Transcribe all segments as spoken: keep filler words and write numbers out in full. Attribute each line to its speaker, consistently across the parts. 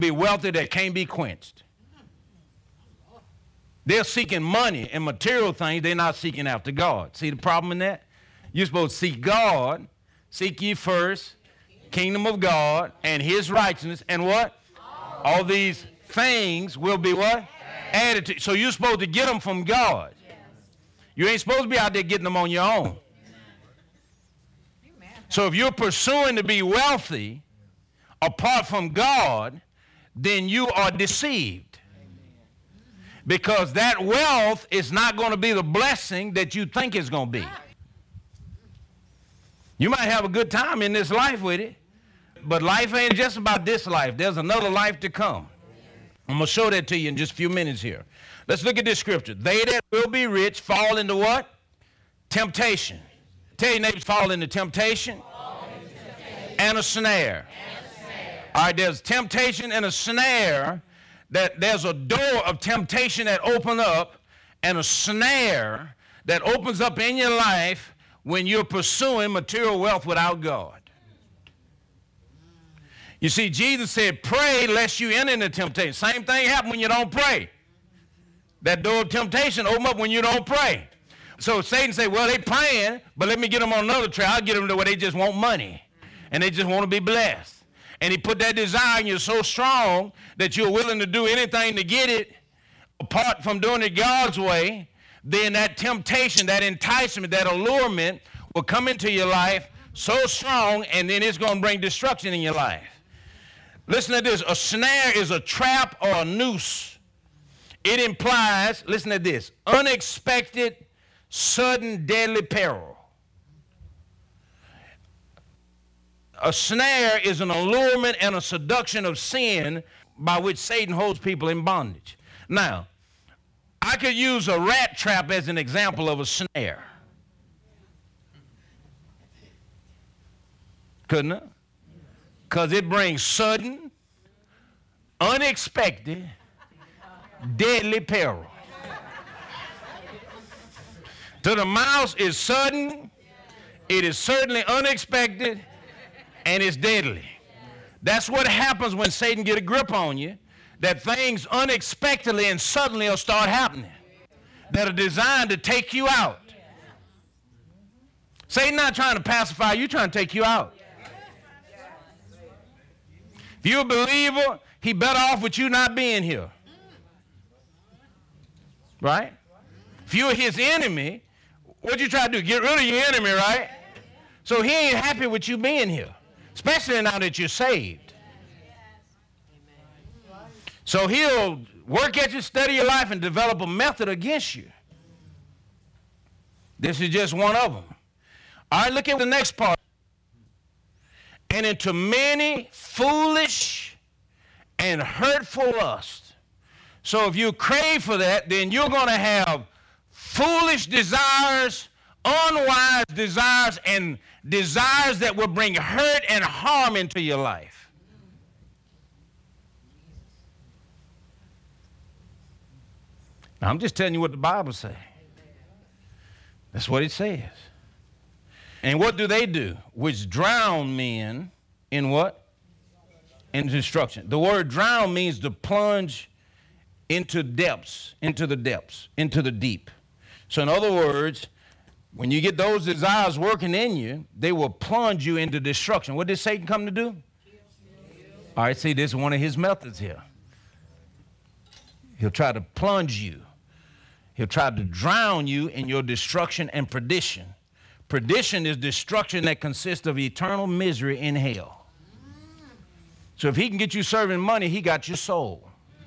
Speaker 1: Be wealthy that can't be quenched. They're seeking money and material things. They're not seeking after God. See the problem in that? You're supposed to seek God. Seek ye first kingdom of God and his righteousness. And what? All these things will be what? Added to you. So you're supposed to get them from God. You ain't supposed to be out there getting them on your own. So if you're pursuing to be wealthy apart from God, then you are deceived. Because that wealth is not going to be the blessing that you think it's going to be. You might have a good time in this life with it, but life ain't just about this life. There's another life to come. I'm going to show that to you in just a few minutes here. Let's look at this scripture. They that will be rich fall into what? Temptation. Tell your neighbors, fall into temptation, fall into temptation. And a snare. And a snare. All right, there's temptation and a snare. That there's a door of temptation that opens up and a snare that opens up in your life when you're pursuing material wealth without God. You see, Jesus said, pray lest you enter into temptation. Same thing happens when you don't pray. That door of temptation opens up when you don't pray. So Satan said, well, they praying, but let me get them on another track. I'll get them to where they just want money and they just want to be blessed. And he put that desire in you so strong that you're willing to do anything to get it apart from doing it God's way. Then that temptation, that enticement, that allurement will come into your life so strong, and then it's going to bring destruction in your life. Listen to this. A snare is a trap or a noose. It implies, listen to this, unexpected, sudden, deadly peril. A snare is an allurement and a seduction of sin by which Satan holds people in bondage. Now, I could use a rat trap as an example of a snare. Couldn't it? Because it brings sudden, unexpected, deadly peril. To the mouse is sudden, it is certainly unexpected, and it's deadly. That's what happens when Satan get a grip on you, that things unexpectedly and suddenly will start happening that are designed to take you out. Satan not trying to pacify you, trying to take you out. If you're a believer, he better off with you not being here. Right? If you're his enemy, what you try to do? Get rid of your enemy, right? So he ain't happy with you being here, especially now that you're saved. So he'll work at you, study your life, and develop a method against you. This is just one of them. All right, look at the next part. And into many foolish and hurtful lusts. So if you crave for that, then you're going to have foolish desires, unwise desires, and desires that will bring hurt and harm into your life. Now, I'm just telling you what the Bible says. That's what it says. And what do they do? Which drown men in what? In destruction. The word drown means to plunge into depths, into the depths, into the deep. So in other words, when you get those desires working in you, they will plunge you into destruction. What did Satan come to do? All right, see, this is one of his methods here. He'll try to plunge you. He'll try to drown you in your destruction and perdition. Perdition is destruction that consists of eternal misery in hell. So if he can get you serving money, he got your soul.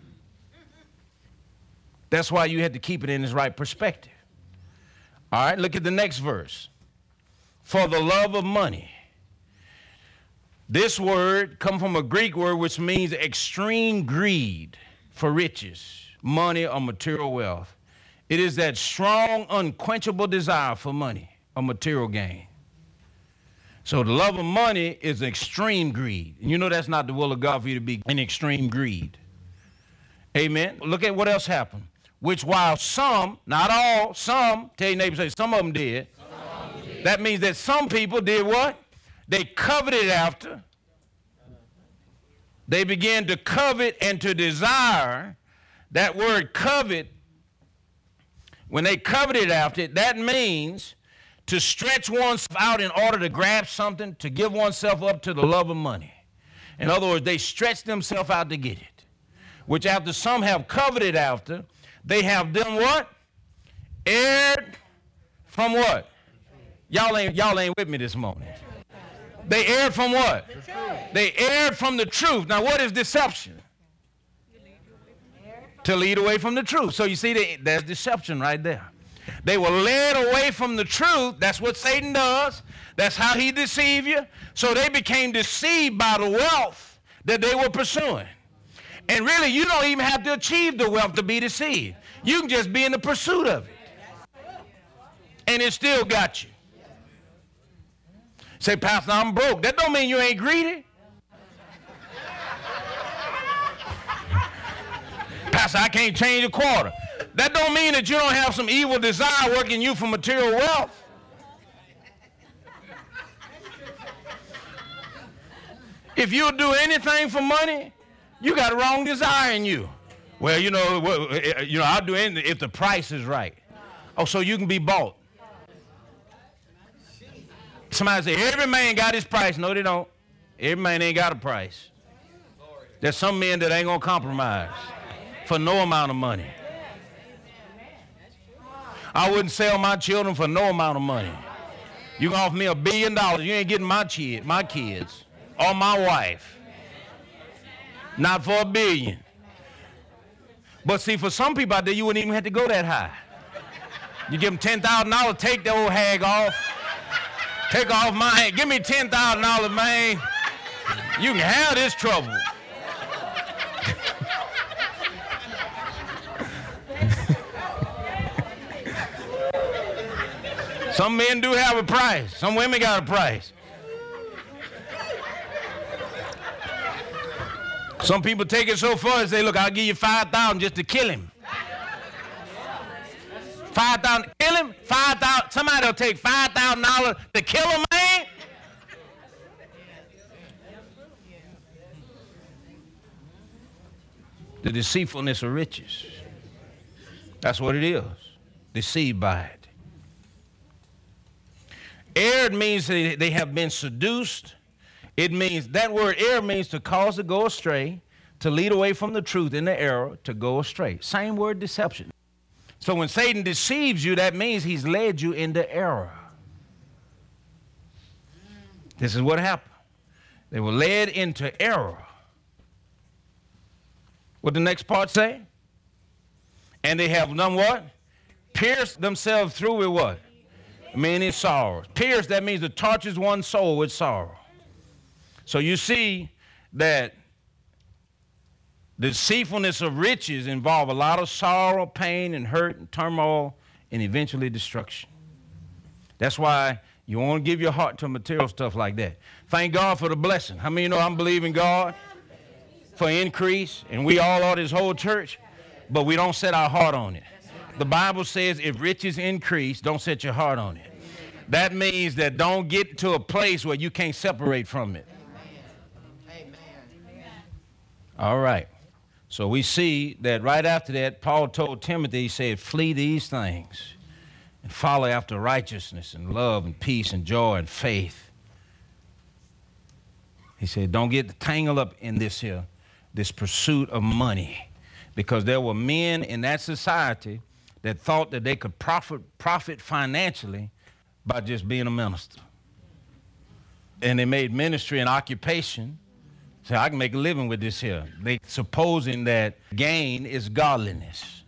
Speaker 1: That's why you had to keep it in its right perspective. All right, look at the next verse. For the love of money. This word comes from a Greek word which means extreme greed for riches, money, or material wealth. It is that strong, unquenchable desire for money or material gain. So the love of money is extreme greed. And you know that's not the will of God for you to be in extreme greed. Amen. Look at what else happened. Which while some, not all, some, tell your neighbor, say some of them did. Some of them did. That means that some people did what? They coveted after They began to covet and to desire. That word covet, when they coveted after it, that means to stretch oneself out in order to grab something, to give oneself up to the love of money. In other words, they stretch themselves out to get it, which after some have coveted after, they have done what? Erred from what? Y'all ain't, y'all ain't with me this morning. They erred from what? They erred from the truth. Now, what is deception? To lead away from the truth. So you see, they, there's deception right there. They were led away from the truth. That's what Satan does. That's how he deceives you. So they became deceived by the wealth that they were pursuing. And really, you don't even have to achieve the wealth to be deceived. You can just be in the pursuit of it. And it still got you. Say, Pastor, I'm broke. That don't mean you ain't greedy. Pastor, I can't change a quarter. That don't mean that you don't have some evil desire working you for material wealth. If you'll do anything for money, you got a wrong desire in you. Well, you know, you know, I'll do anything if the price is right. Oh, so you can be bought. Somebody say, every man got his price. No, they don't. Every man ain't got a price. There's some men that ain't going to compromise for no amount of money. I wouldn't sell my children for no amount of money. You can offer me a billion dollars. You ain't getting my, kid, my kids or my wife. Not for a billion. But see, for some people out there, you wouldn't even have to go that high. You give them ten thousand dollars, take the old hag off. Take off my hand. Give me ten thousand dollars, man. You can have this trouble. Some men do have a price. Some women got a price. Some people take it so far and say, look, I'll give you five thousand dollars just to kill him. five thousand dollars, kill him? five thousand dollars, somebody will take five thousand dollars to kill a man? The deceitfulness of riches. That's what it is. Deceived by it. Erred means they have been seduced. It means, that word err means to cause to go astray, to lead away from the truth in the error, to go astray. Same word, deception. So when Satan deceives you, that means he's led you into error. This is what happened. They were led into error. What the next part say? And they have done what? Pierced themselves through with what? Many sorrows. Pierced, that means to tortures one's soul with sorrow. So you see that the deceitfulness of riches involve a lot of sorrow, pain, and hurt, and turmoil, and eventually destruction. That's why you want to give your heart to material stuff like that. Thank God for the blessing. How many of you know I'm believing God for increase, and we all are, this whole church, but we don't set our heart on it. The Bible says if riches increase, don't set your heart on it. That means that don't get to a place where you can't separate from it. All right. So we see that right after that, Paul told Timothy, he said, flee these things and follow after righteousness and love and peace and joy and faith. He said, don't get tangled up in this here, this pursuit of money, because there were men in that society that thought that they could profit, profit financially by just being a minister. And they made ministry an occupation. So I can make a living with this here. They supposing that gain is godliness.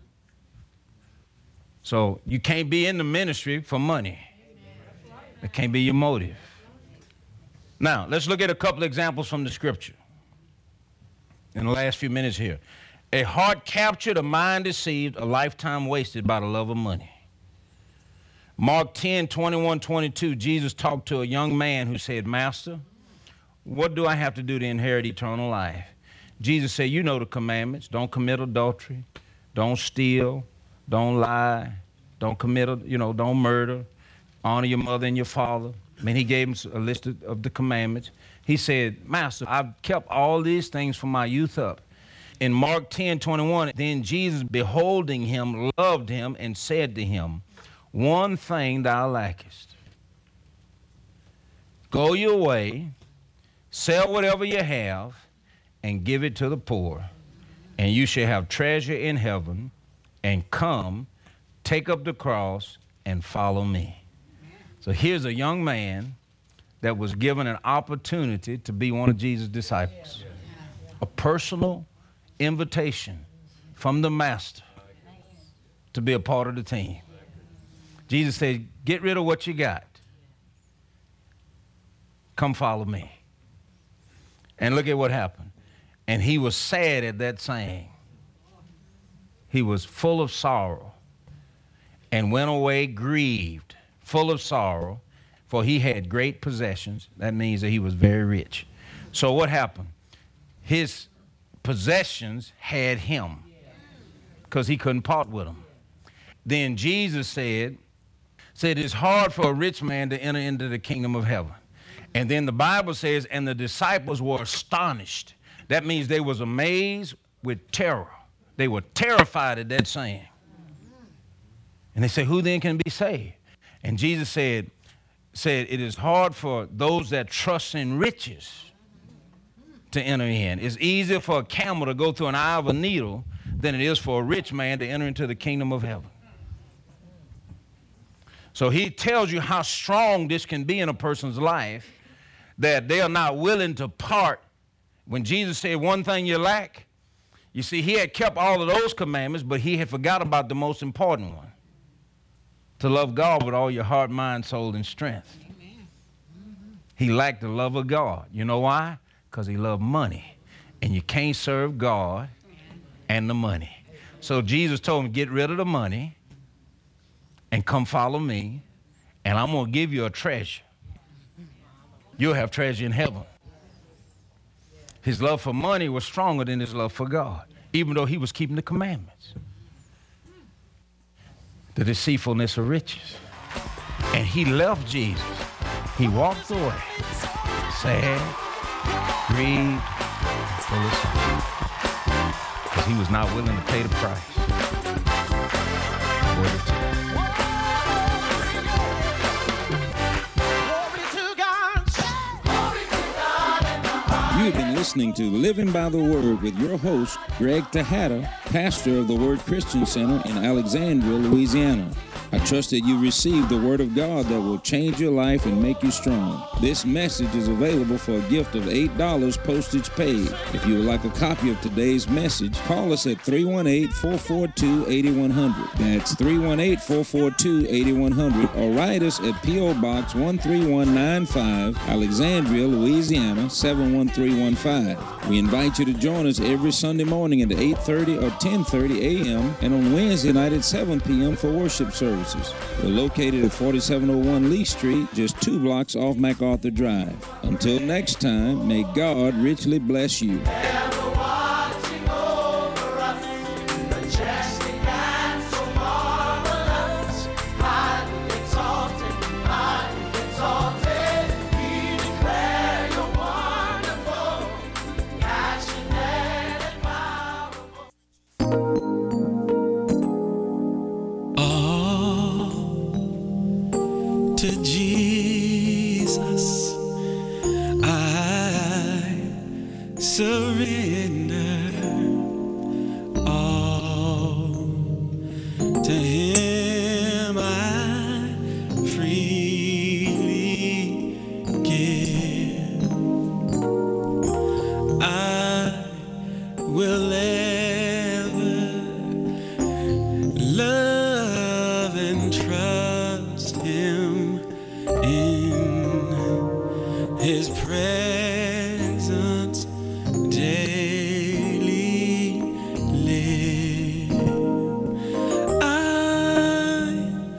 Speaker 1: So you can't be in the ministry for money. That can't be your motive. Now, let's look at a couple examples from the scripture in the last few minutes here. A heart captured, a mind deceived, a lifetime wasted by the love of money. Mark ten, twenty-one, twenty-two, Jesus talked to a young man who said, Master, what do I have to do to inherit eternal life? Jesus said, you know the commandments. Don't commit adultery. Don't steal. Don't lie. Don't commit, you know, don't murder. Honor your mother and your father. I mean, he gave him a list of, of the commandments. He said, Master, I've kept all these things from my youth up. In Mark ten twenty-one, then Jesus, beholding him, loved him and said to him, one thing thou lackest. Go your way, sell whatever you have, and give it to the poor, and you shall have treasure in heaven, and come, take up the cross, and follow me. So here's a young man that was given an opportunity to be one of Jesus' disciples. A personal invitation from the master to be a part of the team. Jesus said, get rid of what you got. Come follow me. And look at what happened. And he was sad at that saying. He was full of sorrow and went away grieved, full of sorrow, for he had great possessions. That means that he was very rich. So what happened? His possessions had him because he couldn't part with them. Then Jesus said, said it's hard for a rich man to enter into the kingdom of heaven. And then the Bible says, and the disciples were astonished. That means they was amazed with terror. They were terrified at that saying. And they said, who then can be saved? And Jesus said, said it is hard for those that trust in riches to enter in. It's easier for a camel to go through an eye of a needle than it is for a rich man to enter into the kingdom of heaven. So he tells you how strong this can be in a person's life, that they are not willing to part. When Jesus said one thing you lack, you see, he had kept all of those commandments, but he had forgot about the most important one, to love God with all your heart, mind, soul, and strength. Amen. Mm-hmm. He lacked the love of God. You know why? Because he loved money. And you can't serve God and the money. So Jesus told him, get rid of the money and come follow me, and I'm going to give you a treasure. You'll have treasure in heaven. His love for money was stronger than his love for God, even though he was keeping the commandments. The deceitfulness of riches. And he left Jesus. He walked away, sad, grieved, full of sorrow, because he was not willing to pay the price for the truth.
Speaker 2: You've been listening to Living by the Word with your host, Greg Tejada, pastor of the Word Christian Center in Alexandria, Louisiana. I trust that you received the Word of God that will change your life and make you strong. This message is available for a gift of eight dollars postage paid. If you would like a copy of today's message, call us at three one eight, four four two, eight one zero zero. That's three one eight, four four two, eight one zero zero. Or write us at P O Box one three one nine five, Alexandria, Louisiana, seven one three one five. We invite you to join us every Sunday morning at eight thirty or ten thirty a m and on Wednesday night at seven p m for worship services. We're located at forty-seven oh one Lee Street, just two blocks off MacArthur Drive. Until next time, may God richly bless you.
Speaker 3: To Jesus I surrender all. To Him I freely give. I will ever love and trust Him, in His presence daily live. I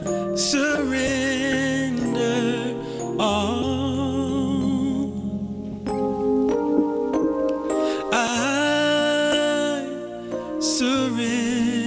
Speaker 3: surrender all. I surrender.